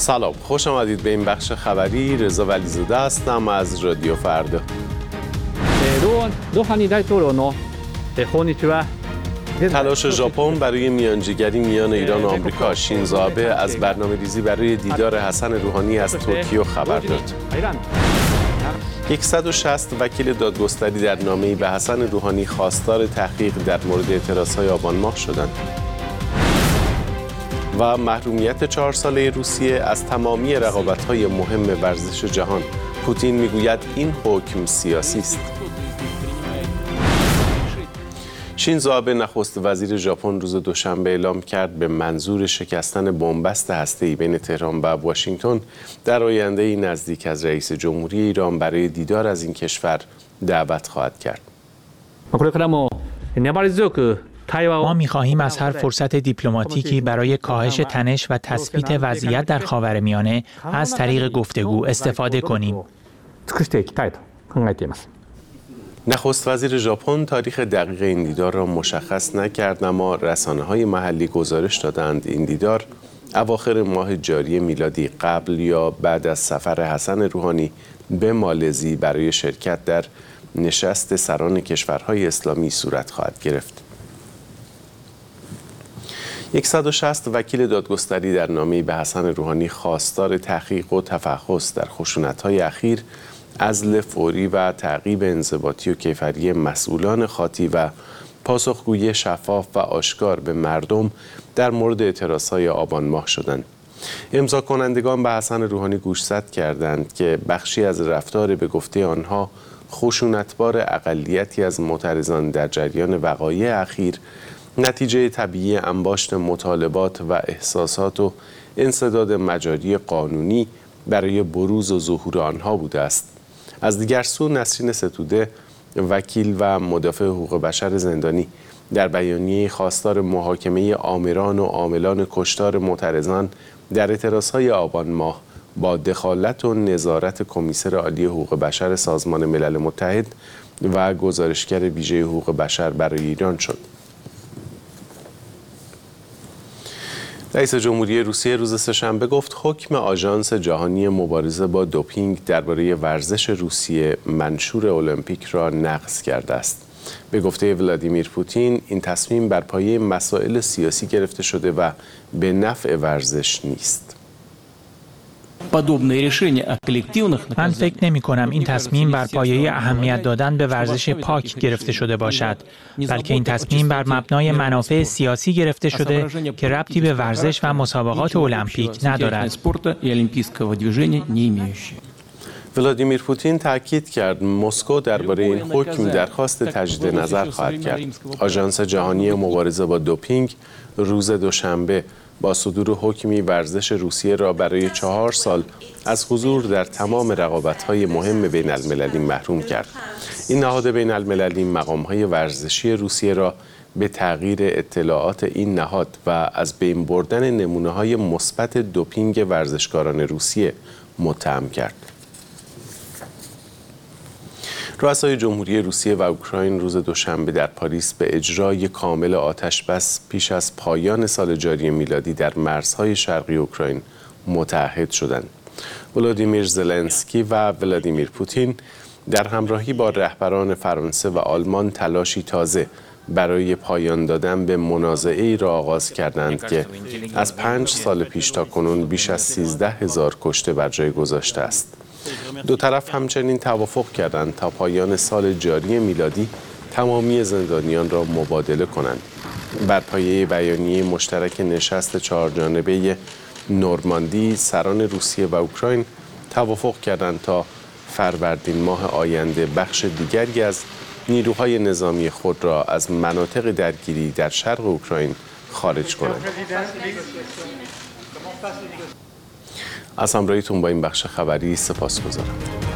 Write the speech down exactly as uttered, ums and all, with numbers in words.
سلام، خوش آمدید به این بخش خبری. رضا ولیزاده هستم از رادیو فردا. تلاش ژاپن برای میانجیگری میان ایران و آمریکا. شینزو آبه از برنامه‌ریزی برای دیدار حسن روحانی از توکیو خبر داد. صد و شصت وکیل دادگستری در نامه‌ای به حسن روحانی خواستار تحقیق در مورد اعتراض‌های آبان ماه شدند. و محرومیت چهار ساله روسیه از تمامی رقابت‌های مهم ورزش جهان. پوتین میگوید این حکم سیاسی است. شینزو آبه نخست وزیر ژاپن روز دوشنبه اعلام کرد به منظور شکستن بنبست هسته‌ای بین تهران و واشنگتن در آینده‌ای نزدیک از رئیس جمهوری ایران برای دیدار از این کشور دعوت خواهد کرد. ما می‌خواهیم از هر فرصت دیپلماتیکی برای کاهش تنش و تثبیت وضعیت در خاورمیانه از طریق گفتگو استفاده کنیم. نخست وزیر ژاپن تاریخ دقیق این دیدار را مشخص نکرد، اما رسانه‌های محلی گزارش دادند این دیدار اواخر ماه جاری میلادی قبل یا بعد از سفر حسن روحانی به مالزی برای شرکت در نشست سران کشورهای اسلامی صورت خواهد گرفت. صد و شصت وکیل دادگستری در نامه‌ای به حسن روحانی خواستار تحقیق و تفحص در خشونت‌های اخیر، عزل فوری و تعقیب انضباطی و کیفری مسئولان خاطی و پاسخگویی شفاف و آشکار به مردم در مورد اعتراضهای آبان ماه شدند. امضا کنندگان به حسن روحانی گوشزد کردند که بخشی از رفتار به گفته آنها خشونتبار اقلیتی از معترضان در جریان وقایع اخیر نتیجه طبیعی انباشت مطالبات و احساسات و انسداد مجاری قانونی برای بروز و ظهور آنها بوده است. از دیگر سو نسرین ستوده، وکیل و مدافع حقوق بشر زندانی، در بیانیه خواستار محاکمه آمران و عاملان کشتار معترضان در اعتراضهای آبان ماه با دخالت و نظارت کمیسر عالی حقوق بشر سازمان ملل متحد و گزارشگر ویژه حقوق بشر برای ایران شد. رئیس جمهوری روسیه روز سه‌شنبه گفت حکم آژانس جهانی مبارزه با دوپینگ درباره ورزش روسیه منشور المپیک را نقض کرده است. به گفته ولادیمیر پوتین این تصمیم بر پایه مسائل سیاسی گرفته شده و به نفع ورزش نیست. من فکر نمی کنم این تصمیم بر پایه اهمیت دادن به ورزش پاک گرفته شده باشد، بلکه این تصمیم بر مبنای منافع سیاسی گرفته شده که ربطی به ورزش و مسابقات المپیک ندارد. ولادیمیر پوتین تاکید کرد مسکو درباره این حکم درخواست تجدید نظر خواهد کرد. آژانس جهانی مبارزه با دوپینگ روز دوشنبه با صدور حکمی ورزش روسیه را برای چهار سال از حضور در تمام رقابت‌های مهم بین المللی محروم کرد. این نهاد بین المللی مقام‌های ورزشی روسیه را به تغییر اطلاعات این نهاد و از بین بردن نمونه‌های مثبت دوپینگ ورزشکاران روسیه متهم کرد. رؤسای جمهوری روسیه و اوکراین روز دوشنبه در پاریس به اجرای کامل آتش‌بس پیش از پایان سال جاری میلادی در مرزهای شرقی اوکراین متعهد شدند. ولادیمیر زلنسکی و ولادیمیر پوتین در همراهی با رهبران فرانسه و آلمان تلاشی تازه برای پایان دادن به منازعه‌ای را آغاز کردند که از پنج سال پیش تا کنون بیش از سیزده هزار کشته بر جای گذاشته است. دو طرف همچنین توافق کردند تا پایان سال جاری میلادی تمامی زندانیان را مبادله کنند. بر پایه بیانیه مشترک نشست چهارجانبه نورماندی، سران روسیه و اوکراین توافق کردند تا فروردین ماه آینده بخش دیگری از نیروهای نظامی خود را از مناطق درگیری در شرق اوکراین خارج کنند. از همراهیتون با این بخش خبری سپاسگزارم.